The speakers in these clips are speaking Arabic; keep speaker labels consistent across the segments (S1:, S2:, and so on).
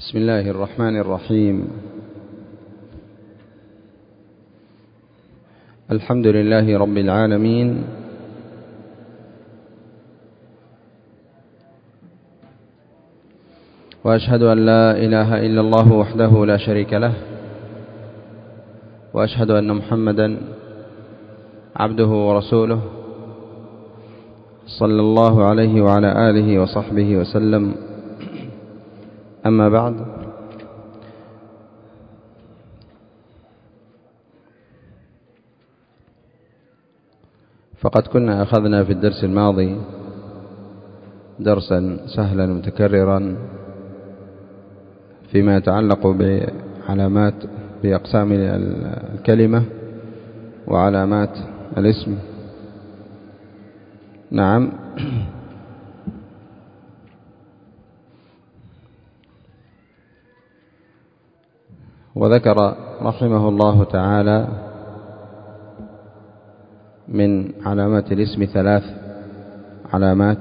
S1: بسم الله الرحمن الرحيم. الحمد لله رب العالمين، وأشهد أن لا إله إلا الله وحده لا شريك له، وأشهد أن محمدا عبده ورسوله صلى الله عليه وعلى آله وصحبه وسلم. أما بعد، فقد كنا أخذنا في الدرس الماضي درسا سهلا متكررا فيما يتعلق بعلامات بأقسام الكلمة وعلامات الاسم. نعم. وذكر رحمه الله تعالى من علامات الاسم 3 علامات: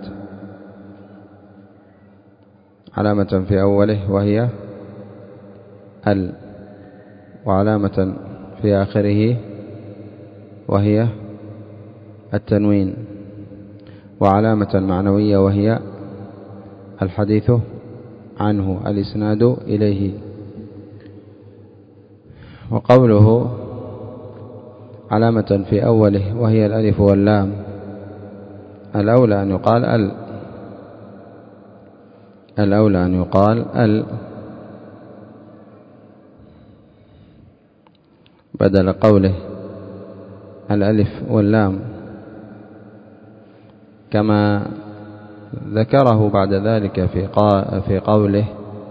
S1: علامة في أوله وهي ال، وعلامة في آخره وهي التنوين، وعلامة معنوية وهي الحديث عنه، الإسناد إليه. وقوله علامة في أوله وهي الألف واللام، الأولى أن يقال ال بدل قوله الألف واللام، كما ذكره بعد ذلك في قوله: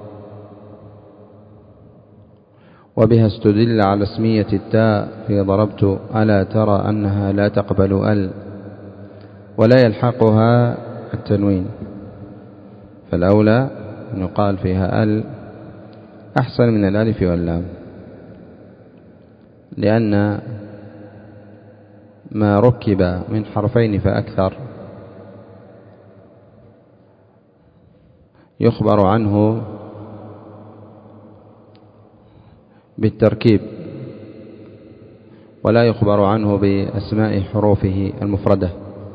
S1: وبها استدل على اسمية التاء في ضربت ألا ترى أنها لا تقبل ال، ولا يلحقها التنوين، فالأولى أن يقال فيها ال أحسن من الألف واللام، لأن ما ركب من حرفين فأكثر يخبر عنه بالتركيب، ولا يخبر عنه بأسماء حروفه المفردة،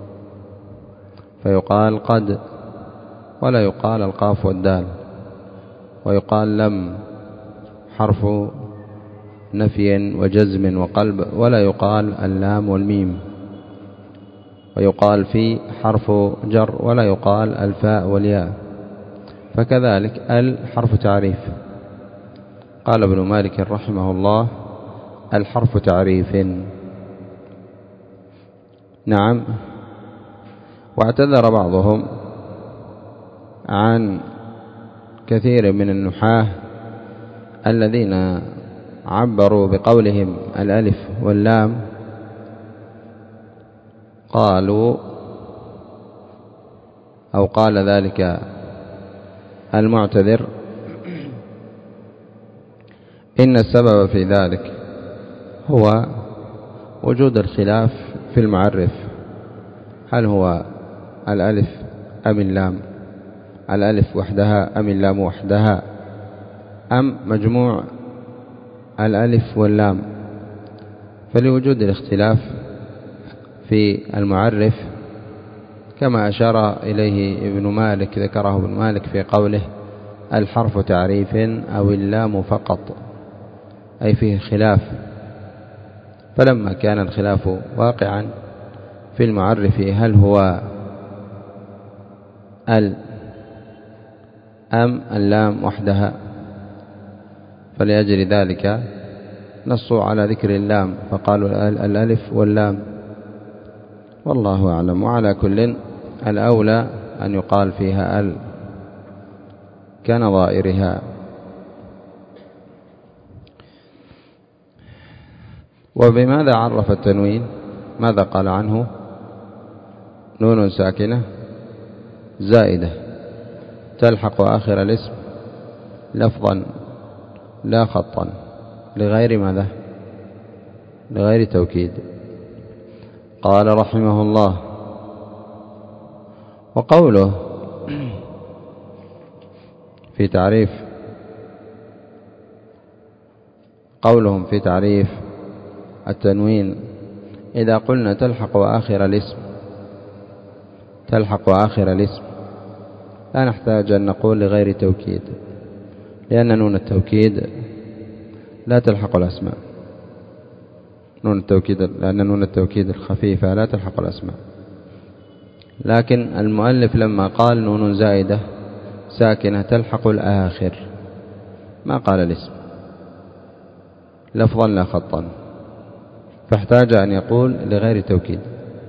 S1: فيقال قد، ولا يقال القاف والدال، ويقال لم حرف نفي وجزم وقلب، ولا يقال اللام والميم، ويقال في حرف جر، ولا يقال الفاء والياء. فكذلك ال حرف تعريف. قال ابن مالك رحمه الله: الحرف تعريف. نعم. واعتذر بعضهم عن كثير من النحاة الذين عبروا بقولهم الألف واللام، قالوا أو قال ذلك المعتذر: إن السبب في ذلك هو وجود الخلاف في المعرف، هل هو الألف أم اللام، الألف وحدها أم اللام وحدها، أم مجموع الألف واللام. فلوجود الاختلاف في المعرف، كما أشار إليه ابن مالك، ذكره ابن مالك في قوله: الحرف تعريف أو اللام فقط، أي فيه خلاف. فلما كان الخلاف واقعا في المعرف، هل هو ال أم اللام وحدها، فلأجل ذلك نصوا على ذكر اللام فقالوا الألف واللام، والله أعلم. وعلى كل، الأولى أن يقال فيها ال كنظائرها. وبماذا عرف التنوين؟ ماذا قال عنه؟ نون ساكنة زائدة تلحق آخر الاسم لفظا لا خطا، لغير ماذا؟ لغير توكيد. قال رحمه الله: وقوله في تعريف قولهم في تعريف التنوين: إذا قلنا تلحق آخر الاسم لا نحتاج أن نقول لغير توكيد، لأن نون التوكيد لا تلحق الأسماء، لأن نون التوكيد الخفيفة لا تلحق الأسماء. لكن المؤلف لما قال نون زائدة ساكنة تلحق الآخر ما قال الاسم لفظا لا خطا، فاحتاج أن يقول لغير توكيد.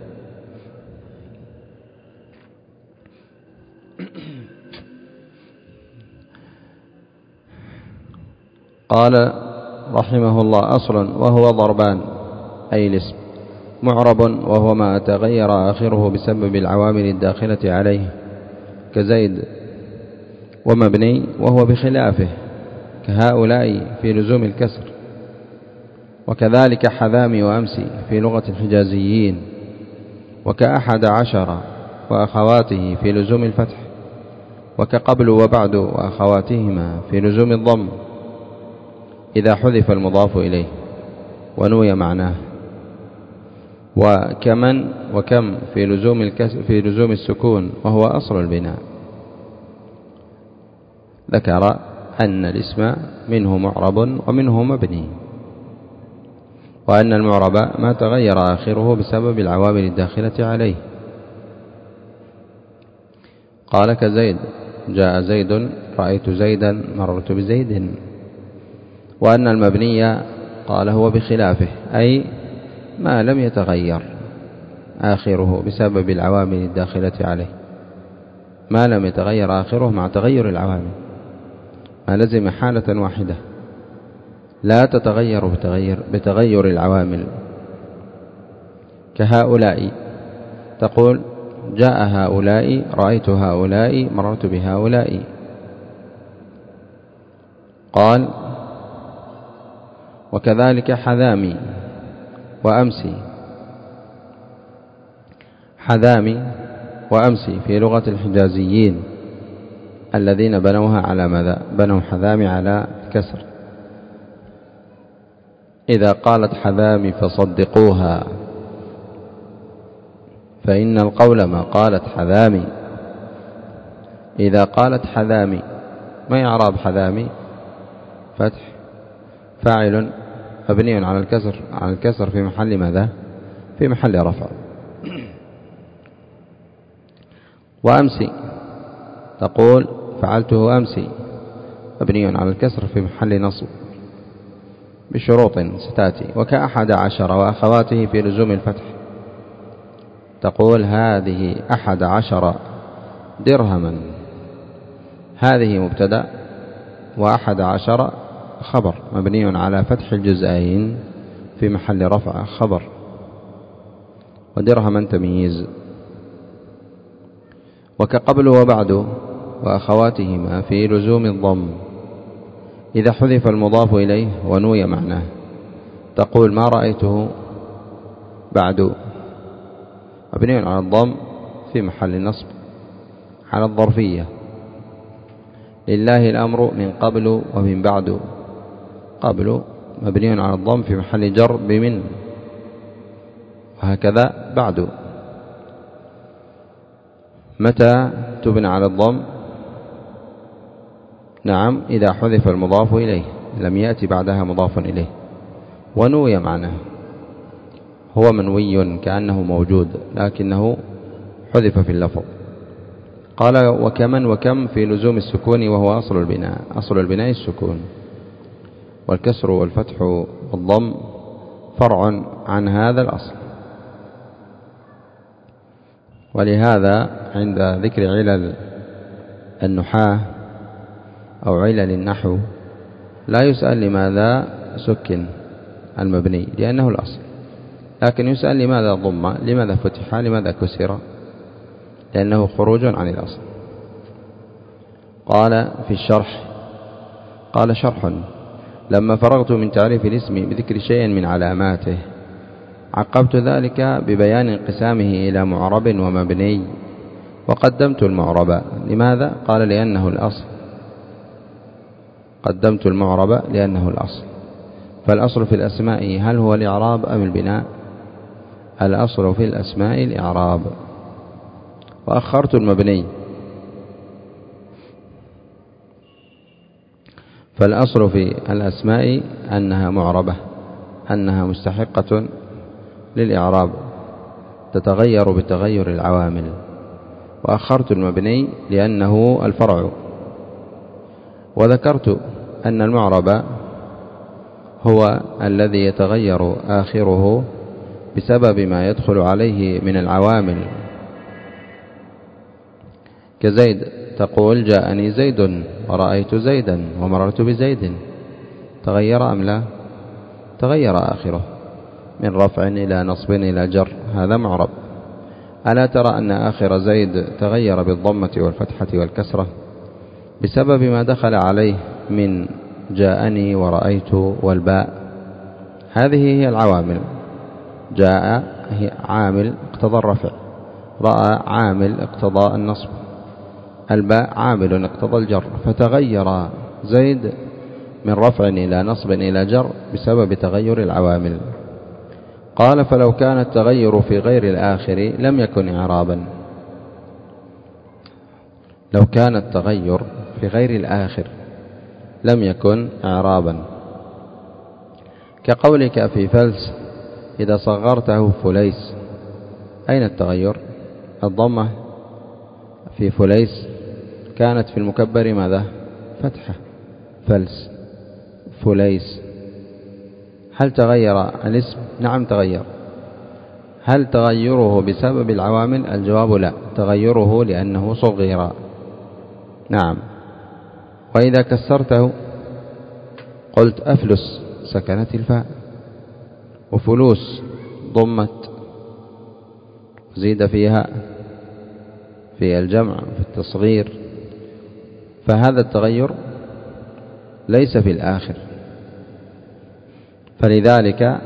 S1: قال رحمه الله: أصل وهو ضربان، أي الاسم معرب وهو ما تغير آخره بسبب العوامل الداخلة عليه كزيد، ومبني وهو بخلافه كهؤلاء في لزوم الكسر، وكذلك حذامي وأمسي في لغة الحجازيين، وكأحد عشر وأخواته في لزوم الفتح، وكقبل وبعد وأخواتهما في لزوم الضم إذا حذف المضاف إليه ونوي معناه، وكمن وكم في لزوم السكون وهو أصل البناء. ذكر أن الاسم منه معرب ومنه مبني، وأن المعرب ما تغير آخره بسبب العوامل الداخلة عليه. قال كزيد: جاء زيد، رأيت زيدا، مررت بزيد. وأن المبني قال هو بخلافه، أي ما لم يتغير آخره بسبب العوامل الداخلة عليه، ما لم يتغير آخره مع تغير العوامل، ما لزم حالة واحدة لا تتغير بتغير العوامل. كهؤلاء تقول: جاء هؤلاء، رأيت هؤلاء، مررت بهؤلاء. قال: وكذلك حذامي وأمسي. حذامي وأمسي في لغة الحجازيين الذين بنوها على ماذا؟ بنوا حذامي على كسر. إذا قالت حذامي فصدقوها، فإن القول ما قالت حذامي. إذا قالت حذامي، ما يعرب حذامي؟ فتح فاعل مبني على الكسر في محل ماذا؟ في محل رفع. وأمسي تقول: فعلته أمسي، مبني على الكسر في محل نصب بشروط ستاتي. وكأحد عشر وأخواته في لزوم الفتح، تقول: هذه 11 درهما. هذه مبتدأ، و11 خبر مبني على فتح الجزئين في محل رفع خبر، ودرهما تمييز. وكقبل وبعد وأخواتهما في لزوم الضم إذا حذف المضاف إليه ونوي معناه، تقول: ما رأيته بعد، مبني على الضم في محل نصب على الظرفية. لله الأمر من قبل ومن بعد. قبل مبني على الضم في محل جر بمن، وهكذا بعد. متى تبنى على الضم؟ نعم، إذا حذف المضاف إليه، لم يأتي بعدها مضاف إليه ونوي معناه. هو منوي كأنه موجود لكنه حذف في اللفظ. قال: وكمن وكم في لزوم السكون وهو أصل البناء. أصل البناء السكون، والكسر والفتح والضم فرع عن هذا الأصل. ولهذا عند ذكر علل النحاة أو علل النحو لا يسأل لماذا سكن المبني لأنه الأصل، لكن يسأل لماذا ضم، لماذا فتح، لماذا كسر، لأنه خروج عن الأصل. قال في الشرح: قال: شرح: لما فرغت من تعريف الاسم بذكر شيء من علاماته عقبت ذلك ببيان انقسامه إلى معرب ومبني، وقدمت المعرب. لماذا؟ قال: لأنه الأصل. قدمت المعرب لأنه الأصل. فالأصل في الأسماء هل هو الإعراب أم البناء؟ الأصل في الأسماء الإعراب. وأخرت المبني، فالأصل في الأسماء أنها معربة، أنها مستحقة للإعراب، تتغير بتغير العوامل. وأخرت المبني لأنه الفرع. وذكرت أن المعرب هو الذي يتغير آخره بسبب ما يدخل عليه من العوامل، كزيد، تقول جاءني زيد ورأيت زيدا ومررت بزيد، تغير أم لا؟ تغير آخره من رفع إلى نصب إلى جر، هذا معرب. ألا ترى أن آخر زيد تغير بالضمة والفتحة والكسرة بسبب ما دخل عليه من جاءني ورأيت والباء؟ هذه هي العوامل. جاء عامل اقتضى الرفع، رأى عامل اقتضى النصب، الباء عامل اقتضى الجر، فتغير زيد من رفع إلى نصب إلى جر بسبب تغير العوامل. قال فلو كان التغير في غير الآخر لم يكن إعرابا. لو كان التغير في غير الآخر لم يكن إعرابا، كقولك في فلس إذا صغرته فليس، أين التغير؟ الضمة في فليس كانت في المكبر ماذا؟ فتحة. فلس فليس، هل تغير الاسم؟ نعم تغير. هل تغيره بسبب العوامل؟ الجواب لا، تغيره لأنه صغير. نعم. وإذا كسرته قلت أفلس، سكنت الفاء، وفلوس ضمت، زيد فيها في الجمع في التصغير، فهذا التغير ليس في الآخر. فلذلك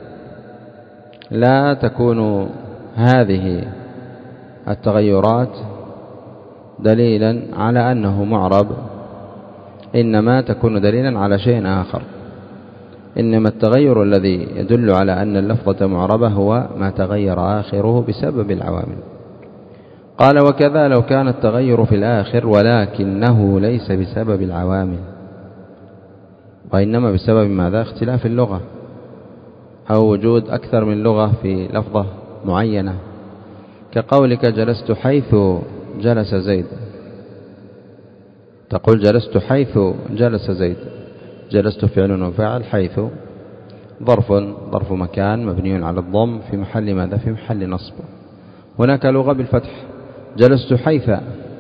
S1: لا تكون هذه التغيرات دليلا على أنه معرب، إنما تكون دليلا على شيء آخر. إنما التغير الذي يدل على أن اللفظة معربة هو ما تغير آخره بسبب العوامل. قال وكذا لو كان التغير في الآخر ولكنه ليس بسبب العوامل، وإنما بسبب ماذا؟ اختلاف اللغة أو وجود أكثر من لغة في لفظة معينة، كقولك جلست حيث جلس زيد، تقول جلست حيث جلس زيد، جلست فعل وفاعل، حيث ظرف مكان مبني على الضم في محل ماذا؟ في محل نصب. هناك لغة بالفتح، جلست حيث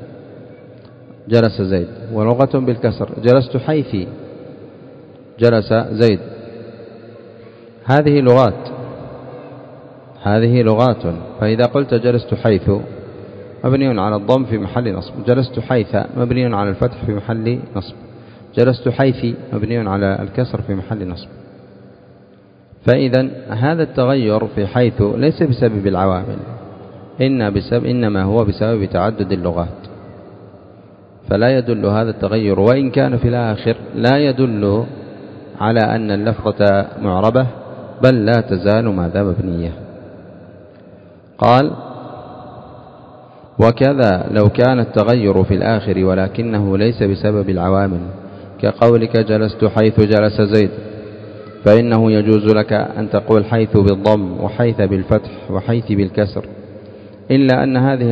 S1: جلس زيد، ولغة بالكسر، جلست حيث جلس زيد. هذه لغات. فإذا قلت جلست حيث مبني على الضم في محل نصب، جلست حيث مبني على الفتح في محل نصب، جلست حيث مبني على الكسر في محل نصب. فإذا هذا التغير في حيث ليس بسبب العوامل، إنما هو بسبب تعدد اللغات. فلا يدل هذا التغير وإن كان في الآخر لا يدل على أن اللفظة معربة، بل لا تزال ماذا؟ مبنية. قال وكذا لو كان التغير في الآخر ولكنه ليس بسبب العوامل، كقولك جلست حيث جلس زيد، فإنه يجوز لك أن تقول حيث بالضم وحيث بالفتح وحيث بالكسر، إلا أن هذه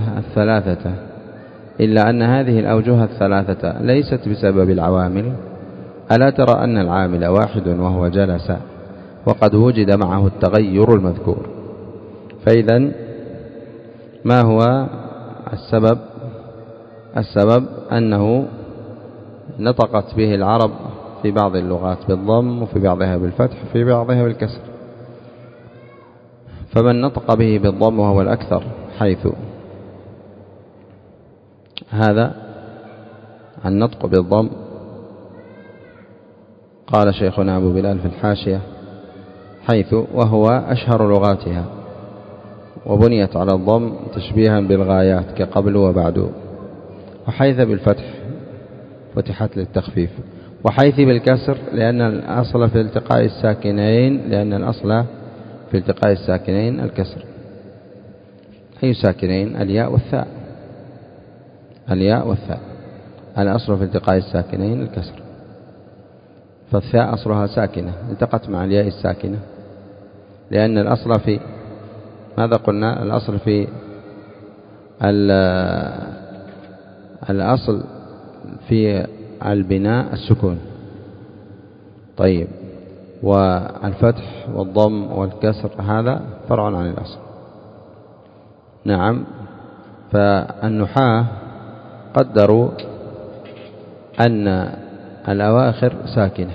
S1: الأوجه الثلاثة ليست بسبب العوامل. ألا ترى أن العامل واحد وهو جلس، وقد وجد معه التغير المذكور؟ فإذا ما هو السبب؟ السبب أنه نطقت به العرب في بعض اللغات بالضم، وفي بعضها بالفتح، وفي بعضها بالكسر. فمن نطق به بالضم وهو الأكثر حيث، هذا النطق بالضم قال شيخنا أبو بلال في الحاشية حيث وهو أشهر لغاتها، وبنيت على الضم تشبيها بالغايات كقبل وبعد، وحيث بالفتح فتحت للتخفيف، وحيث بالكسر لأن الأصل في التقاء الساكنين الكسر. أي ساكنين؟ الياء والثاء. الأصل في التقاء الساكنين الكسر، فالثاء أصلها ساكنة التقت مع الياء الساكنة، لأن الأصل في ماذا قلنا؟ الأصل في الأصل في البناء السكون. طيب، والفتح والضم والكسر هذا فرع عن الأصل. نعم. فالنحاة قدروا أن الأواخر ساكنة،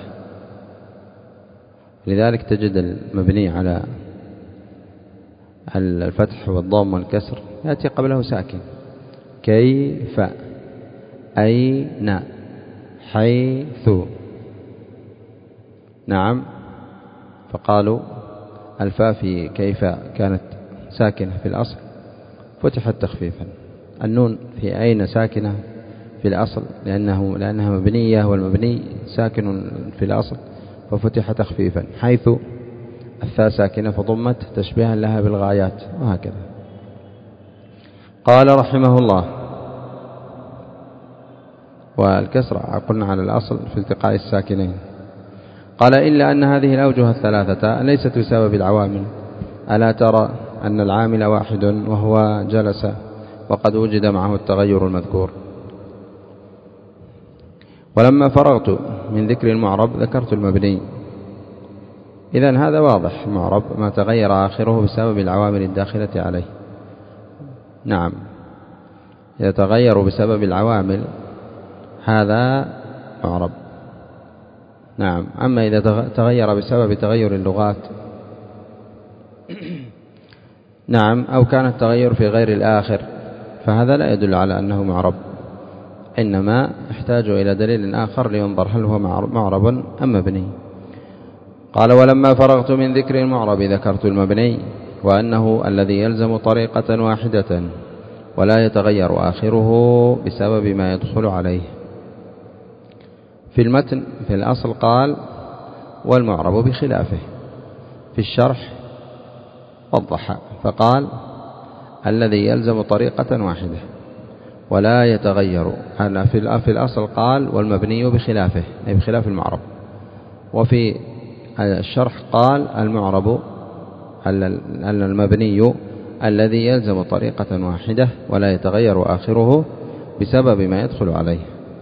S1: لذلك تجد المبني على الفتح والضم والكسر يأتي قبله ساكن: كيف، أين، حيث. نعم. فقالوا الفاء في كيف كانت ساكنة في الأصل فتحت تخفيفا. النون في أين ساكنة في الأصل لأنها مبنية، والمبني ساكن في الأصل ففتح تخفيفا. حيث الثاء ساكنة فضمت تشبيها لها بالغايات، وهكذا. قال رحمه الله: والكسر قلنا على الأصل في التقاء الساكنين. قال: إلا أن هذه الأوجه الثلاثة ليست بسبب العوامل. ألا ترى أن العامل واحد وهو جلس، وقد وجد معه التغير المذكور. ولما فرغت من ذكر المعرب ذكرت المبني. إذن هذا واضح، المعرب ما تغير آخره بسبب العوامل الداخلة عليه. نعم، يتغير بسبب العوامل هذا معرب. نعم. أما إذا تغير بسبب تغير اللغات نعم، أو كان التغير في غير الآخر، فهذا لا يدل على أنه معرب، إنما يحتاج إلى دليل آخر لينظر هل هو معرب أم مبني. قال: ولما فرغت من ذكر المعرب ذكرت المبني، وأنه الذي يلزم طريقة واحدة ولا يتغير آخره بسبب ما يدخل عليه. في المتن في الأصل قال: والمعرب بخلافه. في الشرح وضح فقال: الذي يلزم طريقة واحدة ولا يتغير. في الأصل قال: والمبني بخلافه، أي بخلاف المعرب. وفي الشرح قال: المعرب المبني الذي يلزم طريقة واحدة ولا يتغير آخره بسبب ما يدخل عليه،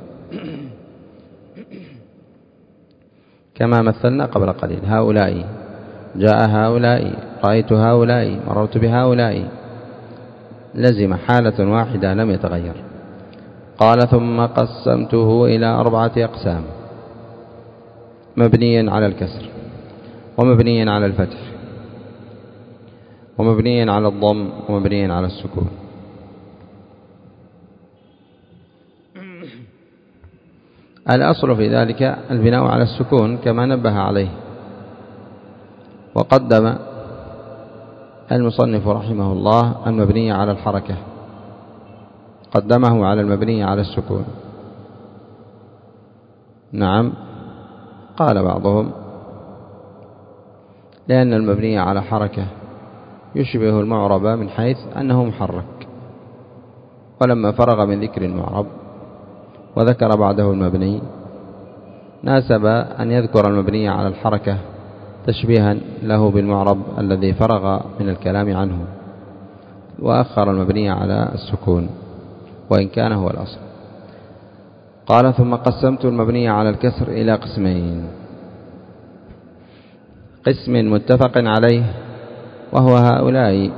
S1: كما مثلنا قبل قليل: هؤلاء، جاء هؤلاء، رأيت هؤلاء، مررت بهؤلاء، لزم حالة واحدة لم يتغير. قال: ثم قسمته إلى 4 أقسام: مبنيا على الكسر، ومبنيا على الفتح، ومبنيا على الضم، ومبنيا على السكون. الأصل في ذلك البناء على السكون كما نبه عليه. وقدم المصنف رحمه الله المبني على الحركة، قدمه على المبني على السكون. نعم. قال بعضهم: لأن المبني على حركة يشبه المعرب من حيث أنه محرك. ولما فرغ من ذكر المعرب وذكر بعده المبني ناسب أن يذكر المبني على الحركة تشبيها له بالمعرب الذي فرغ من الكلام عنه، وأخر المبني على السكون وإن كان هو الأصل. قال: ثم قسمت المبني على الكسر إلى قسمين: قسم متفق عليه وهو هؤلاء،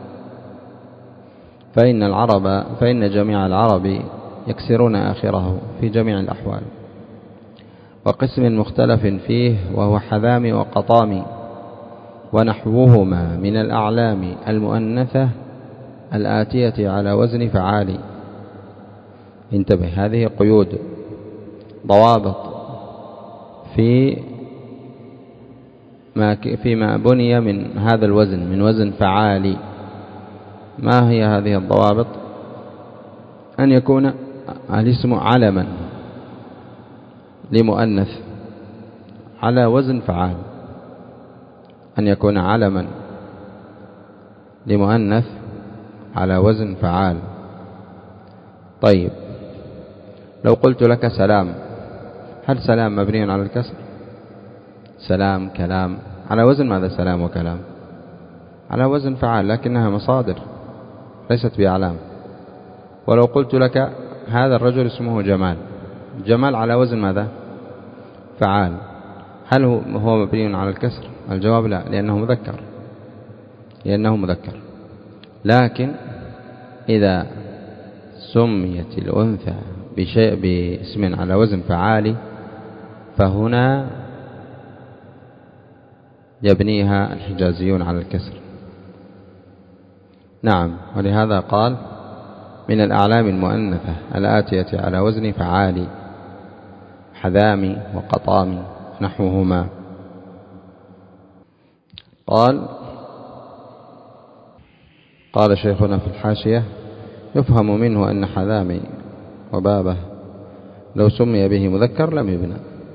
S1: فإن جميع العرب يكسرون آخره في جميع الأحوال. وقسم مختلف فيه وهو حذام وقطام ونحوهما من الأعلام المؤنثة الآتية على وزن فعال. انتبه، هذه قيود ضوابط فيما بني من هذا الوزن، من وزن فعال. ما هي هذه الضوابط؟ أن يكون الاسم علما لمؤنث على وزن فعال، أن يكون علما لمؤنث على وزن فعال. طيب لو قلت لك سلام، هل سلام مبني على الكسر؟ سلام كلام، على وزن ماذا سلام وكلام؟ على وزن فعال، لكنها مصادر ليست بأعلام. ولو قلت لك هذا الرجل اسمه جمال، جمال على وزن ماذا؟ فعال، هل هو مبني على الكسر؟ الجواب لا، لأنه مذكر. لكن إذا سميت الأنثى باسم على وزن فعال فهنا يبنيها الحجازيون على الكسر. نعم، ولهذا قال من الأعلام المؤنثة الآتية على وزن فعال حذامي وقطامي نحوهما. قال شيخنا في الحاشية: يفهم منه أن حذامي وبابه لو سمي به مذكر لم يبنى.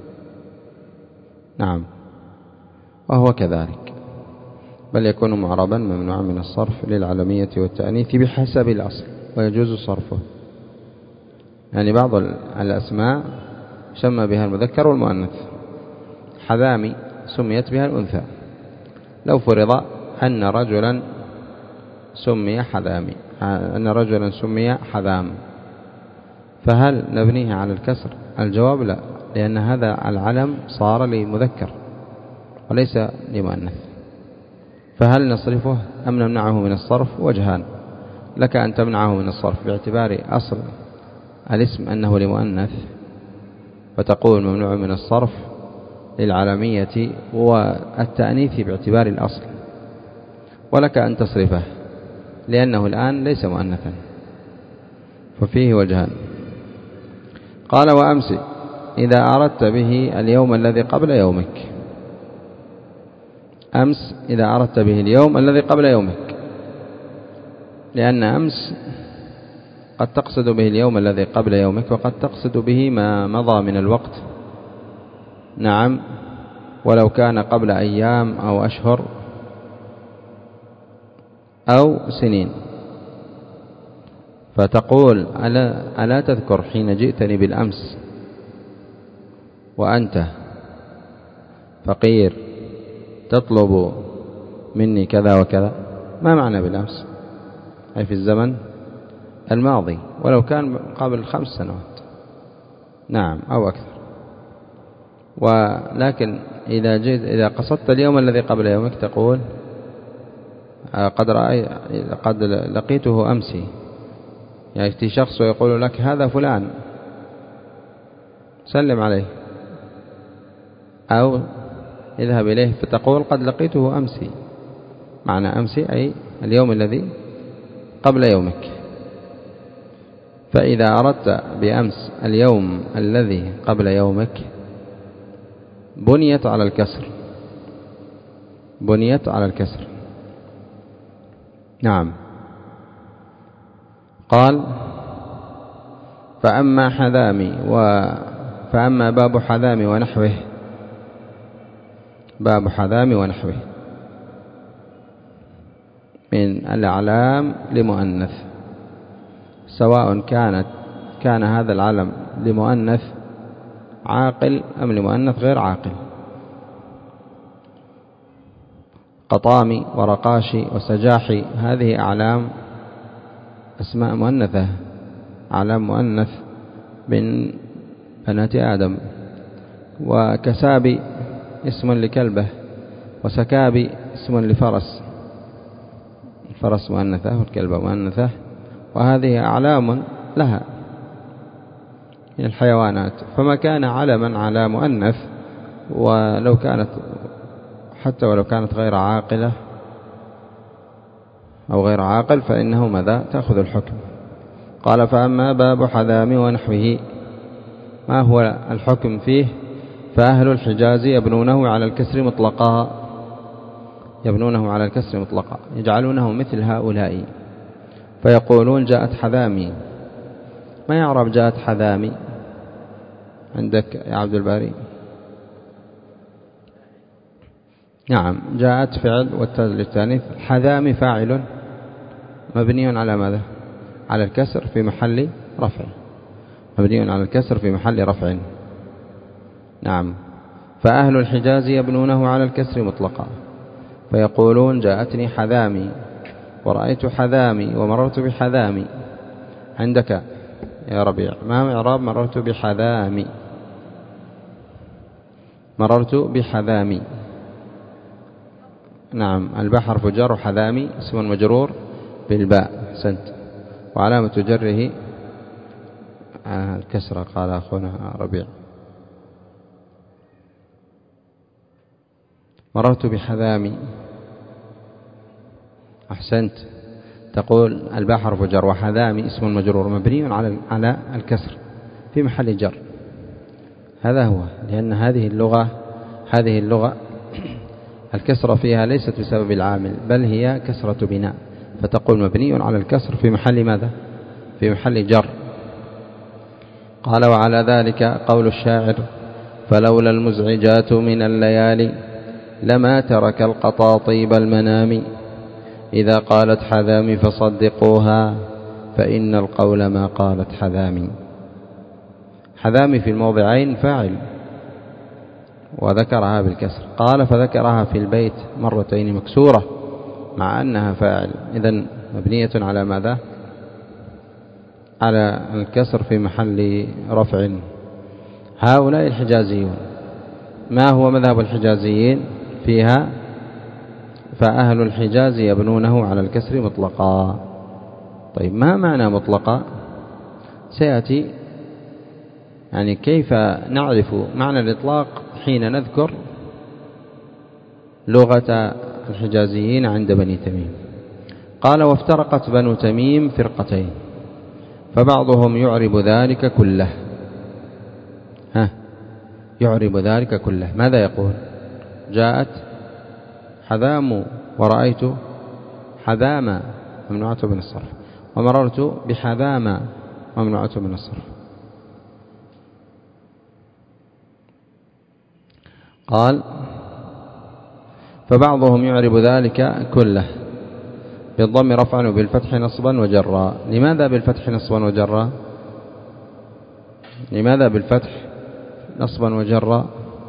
S1: نعم، وهو كذلك، بل يكون معربا ممنوعا من الصرف للعلمية والتأنيث بحسب الأصل، ويجوز صرفه. يعني بعض الأسماء سمى بها المذكر والمؤنث. حذامي سميت بها الأنثى، لو فرض أن رجلا سمي حذام، فهل نبنيه على الكسر؟ الجواب لا، لأن هذا العلم صار لمذكر وليس لمؤنث، فهل نصرفه أم نمنعه من الصرف؟ وجهان، لك أن تمنعه من الصرف باعتبار أصل الاسم أنه لمؤنث فتقول ممنوع من الصرف للعلمية والتأنيث باعتبار الأصل، ولك أن تصرفه لأنه الآن ليس مؤنثا، ففيه وجهان. قال: وأمس إذا أردت به اليوم الذي قبل يومك. أمس إذا أردت به اليوم الذي قبل يومك، لأن أمس قد تقصد به اليوم الذي قبل يومك، وقد تقصد به ما مضى من الوقت. نعم، ولو كان قبل أيام أو أشهر أو سنين، فتقول: ألا تذكر حين جئتني بالأمس وأنت فقير تطلب مني كذا وكذا؟ ما معنى بالأمس؟ أي في الزمن الماضي، ولو كان قبل 5 سنوات، نعم، أو أكثر. ولكن إذا قصدت اليوم الذي قبل يومك تقول: قد لقيته أمسي. يأتي شخص ويقول لك: هذا فلان، سلم عليه، أو اذهب إليه، فتقول: قد لقيته أمسي. معنى أمسي أي اليوم الذي قبل يومك. فإذا أردت بأمس اليوم الذي قبل يومك بنيت على الكسر. نعم. قال: فأما باب حذامي ونحوه. باب حذامي ونحوه من الأعلام لمؤنث، سواء كان هذا العلم لمؤنث عاقل أم لمؤنث غير عاقل. قطامي ورقاشي وسجاحي هذه أعلام أسماء مؤنثة، أعلام مؤنث من بنات آدم. وكسابي اسم لكلبة، وسكابي اسم لفرس، الفرس مؤنثة والكلبة مؤنثة، وهذه أعلام لها من الحيوانات. فما كان علما على مؤنث حتى ولو كانت غير عاقلة أو غير عاقل فإنه ماذا؟ تأخذ الحكم. قال: فأما باب حذامي ونحوه، ما هو الحكم فيه؟ فأهل الحجاز يبنونه على الكسر مطلقا، يجعلونه مثل هؤلاء، فيقولون: جاءت حذامي. ما يعرف جاءت حذامي؟ عندك يا عبد الباري؟ نعم، جاءت فعل والتاء للتانيث. حذامي فاعل مبني على ماذا؟ على الكسر في محل رفع، مبني على الكسر في محل رفع. نعم. فأهل الحجاز يبنونه على الكسر مطلقا، فيقولون جاءتني حذامي ورأيت حذامي ومررت بحذامي. عندك يا ربيع ما إعراب مررت بحذامي؟ مررت بحذامي. نعم، الباء حرف جر وحذامي اسم مجرور بالباء. أحسنت. وعلامة جره الكسرة قال أخونا ربيع. مررت بحذامي. أحسنت. تقول الباء حرف جر وحذامي اسم مجرور مبني على الكسر في محل جر. هذا هو، لأن هذه اللغة الكسرة فيها ليست بسبب العامل، بل هي كسرة بناء، فتقول مبني على الكسر في محل ماذا؟ في محل جر. قال وعلى ذلك قول الشاعر: فلولا المزعجات من الليالي لما ترك القطاطيب المنام، إذا قالت حذامي فصدقوها فإن القول ما قالت حذامي. حذامي في الموضعين فاعل وذكرها بالكسر، قال فذكرها في البيت مرتين مكسورة مع أنها فاعل، إذن مبنية على ماذا؟ على الكسر في محل رفع. هؤلاء الحجازيون، ما هو مذهب الحجازيين فيها؟ فأهل الحجاز يبنونه على الكسر مطلقا. طيب ما معنى مطلقا؟ سيأتي يعني كيف نعرف معنى الإطلاق حين نذكر لغة الحجازيين عند بني تميم. قال وافترقت بنو تميم فرقتين، فبعضهم يعرب ذلك كله. يعرب ذلك كله. ماذا يقول؟ جاءت حذام ورأيت حذام ممنوعة من الصرف، ومررت بحذام ممنوعة من الصرف. قال فبعضهم يعرب ذلك كله بالضم رفعا وبالفتح نصبا وجرا. لماذا بالفتح نصبا وجرا؟ لماذا بالفتح نصبا وجرا؟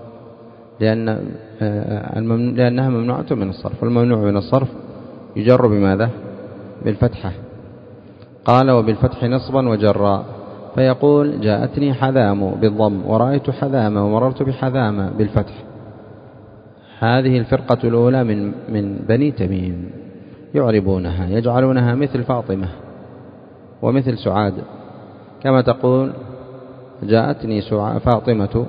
S1: لأنها ممنوعة من الصرف، والممنوع من الصرف يجر بماذا؟ بالفتحة. قال وبالفتح نصبا وجرا، فيقول جاءتني حذام بالضم ورأيت حذام ومررت بحذام بالفتح. هذه الفرقة الأولى من بني تميم يعربونها، يجعلونها مثل فاطمة ومثل سعاد، كما تقول جاءتني فاطمة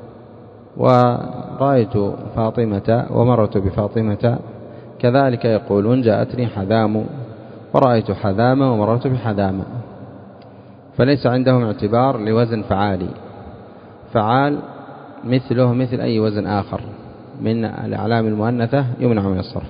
S1: ورأيت فاطمة ومررت بفاطمة، كذلك يقولون جاءتني حذام ورأيت حذام ومررت بحذام. فليس عندهم اعتبار لوزن فعالي، فعال مثله مثل أي وزن آخر من الأعلام المؤنثة يمنع من الصرف.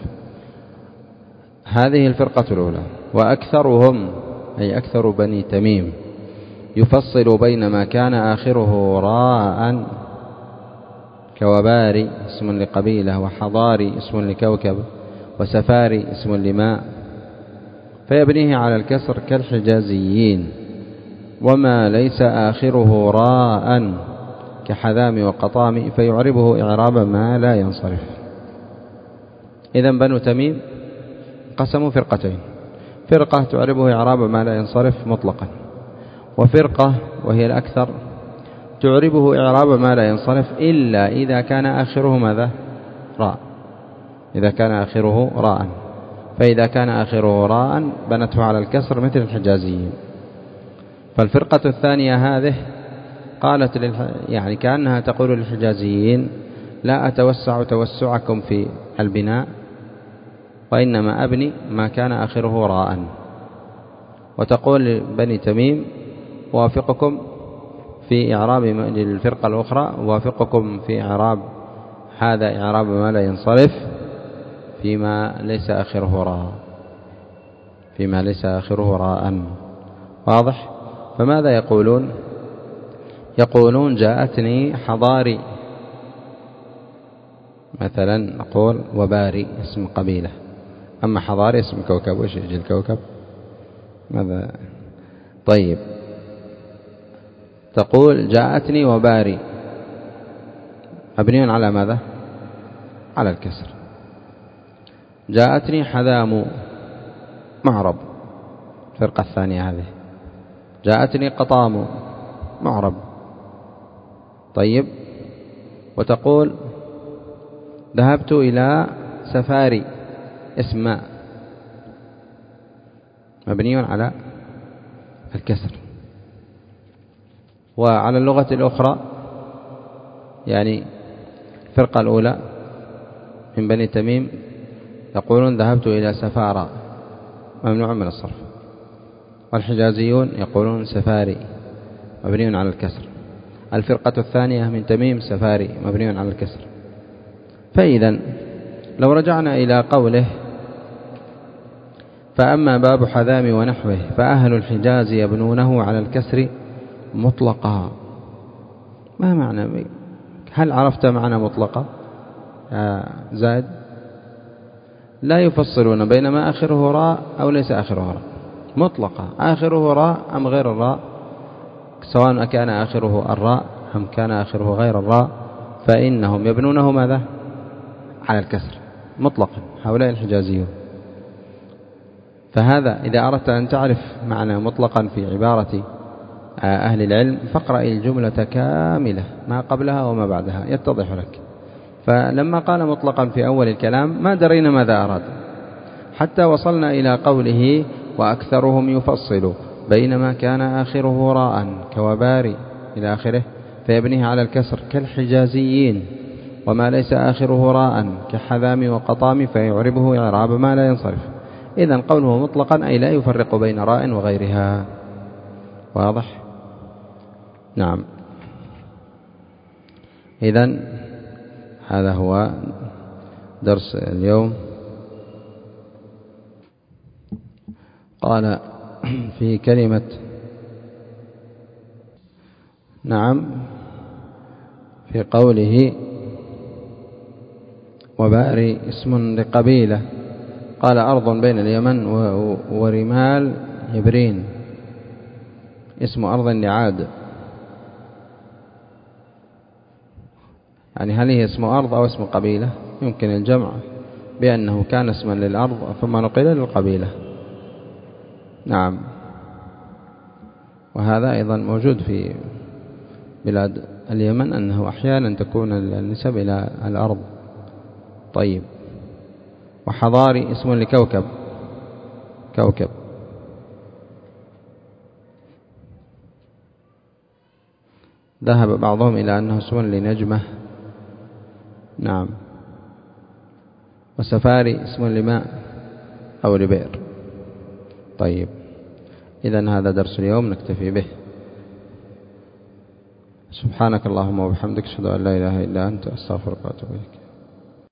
S1: هذه الفرقة الأولى. وأكثرهم أي أكثر بني تميم يفصل بين ما كان آخره راء كوباري اسم لقبيلة، وحضاري اسم لكوكب، وسفاري اسم لماء، فيبنيه على الكسر كالحجازيين. وما ليس آخره راء كحذام وقطام فيعربه إعراب ما لا ينصرف. إذن بنو تميم قسموا فرقتين: فرقة تعربه إعراب ما لا ينصرف مطلقا، وفرقة وهي الأكثر تعربه إعراب ما لا ينصرف إلا إذا كان آخره ماذا؟ راء. إذا كان آخره راء، فإذا كان آخره راء بنته على الكسر مثل الحجازيين. فالفرقة الثانية هذه قالت يعني كأنها تقول للحجازيين: لا أتوسع توسعكم في البناء، وإنما أبني ما كان آخره راء. وتقول لبني تميم: وافقكم في إعراب للفرقة الأخرى، وافقكم في إعراب هذا إعراب ما لا ينصرف فيما ليس آخره راء، فيما ليس آخره راء. واضح؟ فماذا يقولون؟ يقولون جاءتني حضاري، مثلا نقول وباري اسم قبيلة، أما حضاري اسم كوكب. وش يجي الكوكب؟ ماذا؟ طيب، تقول جاءتني وباري مبني على ماذا؟ على الكسر. جاءتني حذام معرب، الفرقة الثانية هذه. جاءتني قطام معرب. طيب، وتقول ذهبت إلى سفاري اسم ماء مبني على الكسر. وعلى اللغة الأخرى يعني الفرقة الأولى من بني تميم يقولون ذهبت إلى سفارة ممنوع من الصرف، والحجازيون يقولون سفاري مبني على الكسر. الفرقة الثانية من تميم سفاري مبني على الكسر. فإذا لو رجعنا إلى قوله فأما باب حذام ونحوه فأهل الحجاز يبنونه على الكسر مطلقا. ما معنى؟ هل عرفت معنى مطلقا زائد؟ لا يفصلون بين ما آخره راء أو ليس آخره راء. مطلقا آخره راء أم غير الراء، سواء كان آخره الراء أم كان آخره غير الراء، فإنهم يبنونه ماذا؟ على الكسر مطلقا، هؤلاء الحجازيون. فهذا إذا أردت أن تعرف معنى مطلقا في عبارة أهل العلم فاقرأ الجملة كاملة ما قبلها وما بعدها يتضح لك. فلما قال مطلقا في أول الكلام ما درينا ماذا أراد، حتى وصلنا إلى قوله وأكثرهم يفصل بينما كان آخره راء كوباري إلى آخره فيبنيه على الكسر كالحجازيين، وما ليس آخره راء كحذام وقطام فيعربه إعراب ما لا ينصرف. إذن قوله مطلقا أي لا يفرق بين راء وغيرها. واضح؟ نعم. إذن هذا هو درس اليوم. قال في كلمة نعم في قوله وباري اسم لقبيلة، قال أرض بين اليمن ورمال يبرين، اسم أرض لعاد. يعني هل هي اسم أرض أو اسم قبيلة؟ يمكن الجمع بأنه كان اسما للأرض ثم نقل للقبيلة. نعم. وهذا أيضا موجود في بلاد اليمن أنه أحيانا تكون النسب إلى الأرض. طيب، وحضاري اسم لكوكب، كوكب. ذهب بعضهم إلى أنه اسم لنجمة. نعم. وسفاري اسم لماء أو لبئر. طيب، إذن هذا درس اليوم نكتفي به. سبحانك اللهم وبحمدك أشهد أن لا إله إلا أنت أستغفرك وأتوب إليك.